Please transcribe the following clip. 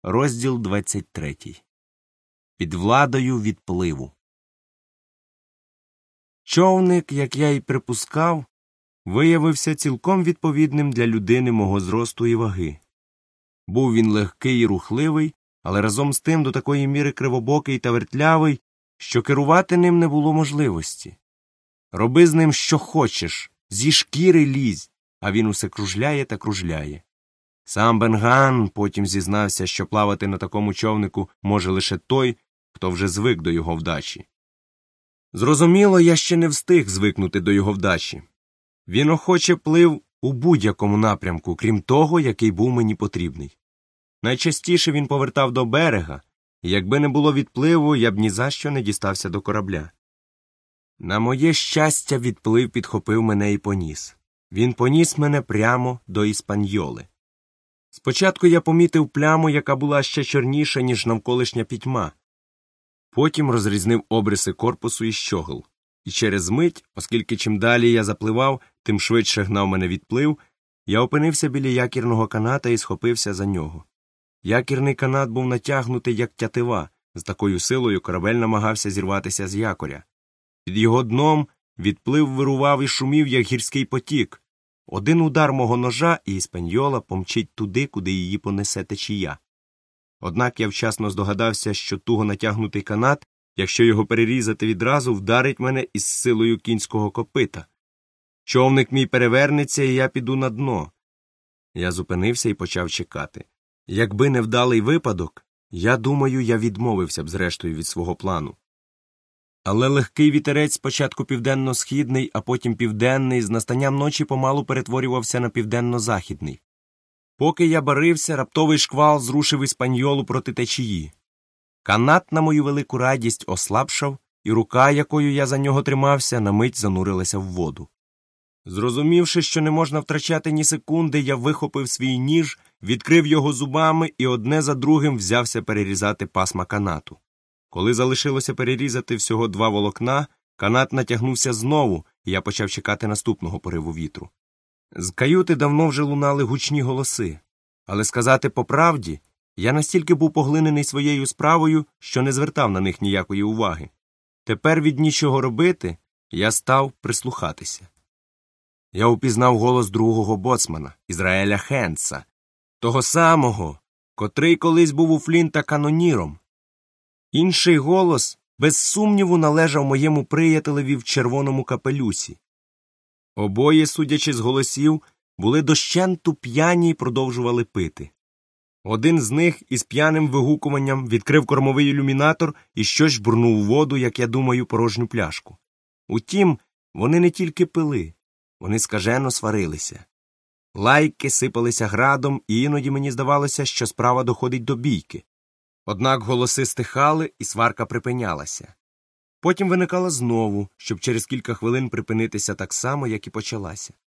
Розділ 23. Під владою відпливу. Човник, як я й припускав, виявився цілком відповідним для людини мого зросту і ваги. Був він легкий і рухливий, але разом з тим до такої міри кривобокий та вертлявий, що керувати ним не було можливості. Роби з ним що хочеш, зі шкіри лізь, а він усе кружляє та кружляє. Сам Бен-Ганн потім зізнався, що плавати на такому човнику може лише той, хто вже звик до його вдачі. Зрозуміло, я ще не встиг звикнути до його вдачі. Він охоче плив у будь-якому напрямку, крім того, який був мені потрібний. Найчастіше він повертав до берега, і якби не було відпливу, я б ні за що не дістався до корабля. На моє щастя, відплив підхопив мене і поніс. Він поніс мене прямо до Іспаньйоли. Спочатку я помітив пляму, яка була ще чорніша, ніж навколишня пітьма. Потім розрізнив обриси корпусу і щогл. І через мить, оскільки чим далі я запливав, тим швидше гнав мене відплив, я опинився біля якірного каната і схопився за нього. Якірний канат був натягнутий, як тятива, з такою силою корабель намагався зірватися з якоря. Під його дном відплив вирував і шумів, як гірський потік. Один удар мого ножа, і Іспаньйола помчить туди, куди її понесе течія. Однак я вчасно здогадався, що туго натягнутий канат, якщо його перерізати відразу, вдарить мене із силою кінського копита. Човник мій перевернеться, і я піду на дно. Я зупинився і почав чекати. Якби не вдалий випадок, я думаю, я відмовився б зрештою від свого плану. Але легкий вітерець спочатку південно-східний, а потім південний, з настанням ночі помалу перетворювався на південно-західний. Поки я барився, раптовий шквал зрушив Іспаньйолу проти течії. Канат, на мою велику радість, ослабшав, і рука, якою я за нього тримався, на мить занурилася в воду. Зрозумівши, що не можна втрачати ні секунди, я вихопив свій ніж, відкрив його зубами і одне за другим взявся перерізати пасма канату. Коли залишилося перерізати всього 2 волокна, канат натягнувся знову, і я почав чекати наступного пориву вітру. З каюти давно вже лунали гучні голоси. Але сказати по правді, я настільки був поглинений своєю справою, що не звертав на них ніякої уваги. Тепер від нічого робити я став прислухатися. Я упізнав голос другого боцмана, Ізраїля Хенца, того самого, котрий колись був у Флінта каноніром. Інший голос, без сумніву, належав моєму приятелеві в червоному капелюсі. Обоє, судячи з голосів, були дощенту п'яні й продовжували пити. Один з них із п'яним вигукуванням відкрив кормовий ілюмінатор і щось жбурнув у воду, як я думаю, порожню пляшку. Утім, вони не тільки пили, вони скажено сварилися. Лайки сипалися градом, і іноді мені здавалося, що справа доходить до бійки. Однак голоси стихали, і сварка припинялася. Потім виникала знову, щоб через кілька хвилин припинитися так само, як і почалася.